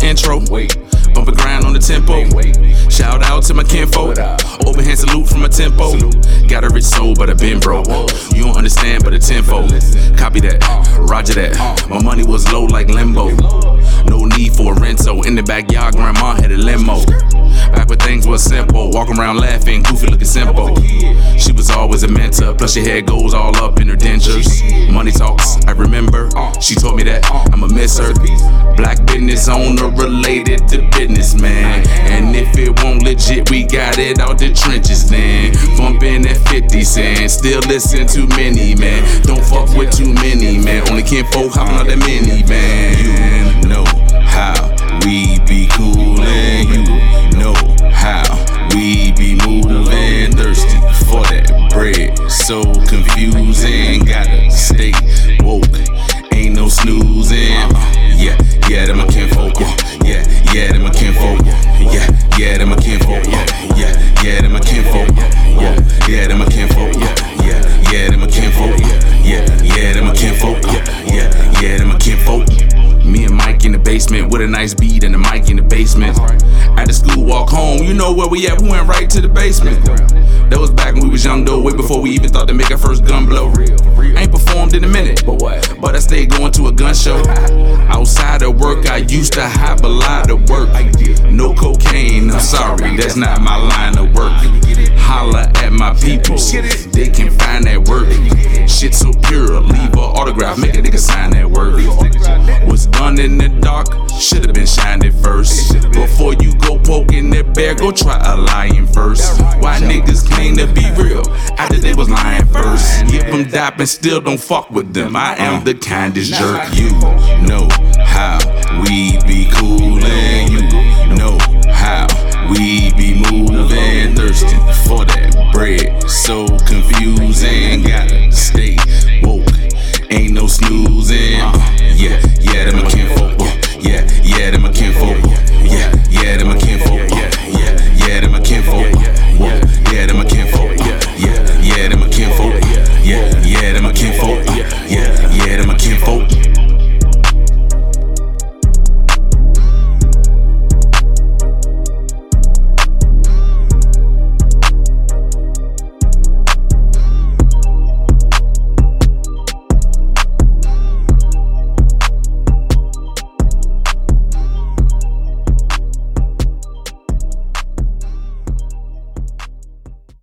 intro. Bumping grind on the tempo. Shout out to my kinfolk. Open hand salute from my tempo. Got a rich soul, but I been broke. You don't understand, but a tenfold. Copy that, roger that. My money was low like limbo. No need for a rento. In the backyard, grandma had a limo. Back when things was simple. Walk around laughing, goofy looking simple. She was always a mentor. Plus your head goes all up in her dentures. Money talks, I remember. She told me that I'ma miss her. Black business owner related to businessman. And if it won't legit, we got it out the trenches then. Bumping at 50 cents, still listen to many, man. Don't fuck with too many, man. Only kinfolk hopping out that minivan. You know how we be coolin'. You know how we be moving. Thirsty for that bread, so confusing. Gotta stay woke, ain't no snoozing. Yeah, them my kinfolk. Yeah, them my kinfolk. Yeah, them my kinfolk. Yeah, them my kinfolk. Yeah, them my kinfolk. Yeah, them my kinfolk. Yeah, them my kinfolk. Yeah, them my kinfolk. Me and Mike in the basement with a nice beat and the mic in the basement. At the school walk home, you know where we at, we went right to the basement. That was back when we was young though, way before we even thought to make our first gun blow. Ain't performed in a minute, but I stayed going to a gun show. Outside of work, I used to have a lot of work. No cocaine, I'm sorry, that's not my line of work. Holla at my people, they can find that work. Shit so pure, leave an autograph, make a nigga sign that word. What's done in the dark, should've been shined at first. Before you go poking that bear, go try a lion first. Why niggas claim to be real after they was lying first? Give them dap and still don't fuck with them. I am the kindest jerk. You know how we